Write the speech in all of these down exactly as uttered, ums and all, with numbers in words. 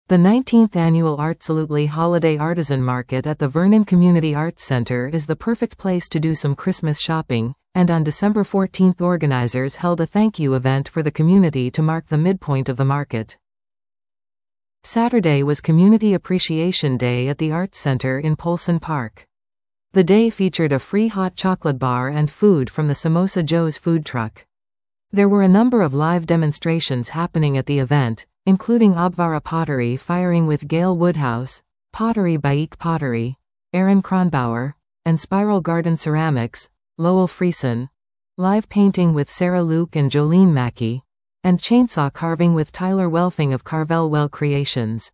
The nineteenth Annual Artsalutely Holiday Artisan Market at the Vernon Community Arts Center is the perfect place to do some Christmas shopping, and on December fourteenth organizers held a thank you event for the community to mark the midpoint of the market. Saturday was Community Appreciation Day at the Arts Center in Polson Park. The day featured a free hot chocolate bar and food from the Samosa Joe's food truck. There were a number of live demonstrations happening at the event, including Obvara Pottery firing with Gail Woodhouse, Pottery by Eek Pottery, Aaron Kronbauer, and Spiral Garden Ceramics, Lowell Friesen, live painting with Sarah Luke and Jolene Mackey, and chainsaw carving with Tyler Welfing of Carvel Well Creations.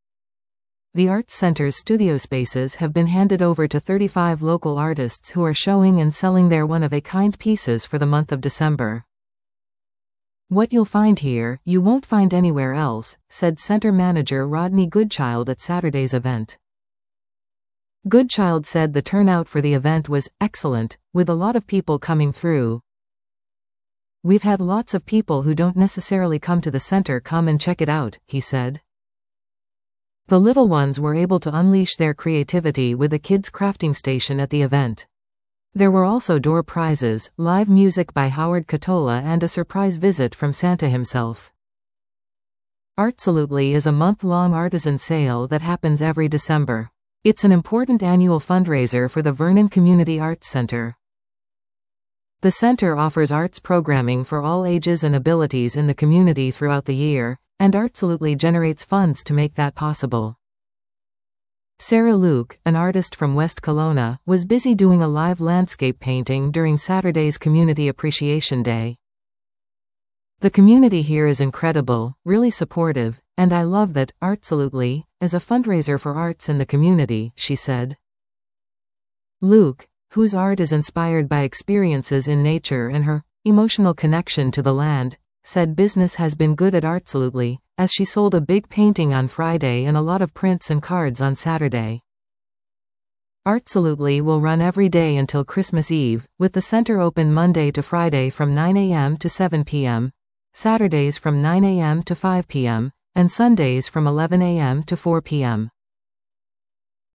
The Arts Center's studio spaces have been handed over to thirty-five local artists who are showing and selling their one-of-a-kind pieces for the month of December. "What you'll find here, you won't find anywhere else," said Center Manager Rodney Goodchild at Saturday's event. Goodchild said the turnout for the event was excellent, with a lot of people coming through. "We've had lots of people who don't necessarily come to the center come and check it out," he said. The little ones were able to unleash their creativity with a kids' crafting station at the event. There were also door prizes, live music by Howard Catola and a surprise visit from Santa himself. Artsalutely is a month-long artisan sale that happens every December. It's an important annual fundraiser for the Vernon Community Arts Center. The center offers arts programming for all ages and abilities in the community throughout the year, and Artsalutely generates funds to make that possible. Sarah Luke, an artist from West Kelowna, was busy doing a live landscape painting during Saturday's Community Appreciation Day. "The community here is incredible, really supportive, and I love that Artsalutely is a fundraiser for arts in the community," she said. Luke, whose art is inspired by experiences in nature and her emotional connection to the land, said business has been good at Artsalutely, as she sold a big painting on Friday and a lot of prints and cards on Saturday. Artsalutely will run every day until Christmas Eve, with the center open Monday to Friday from nine a m to seven p m, Saturdays from nine a m to five p m, and Sundays from eleven a m to four p m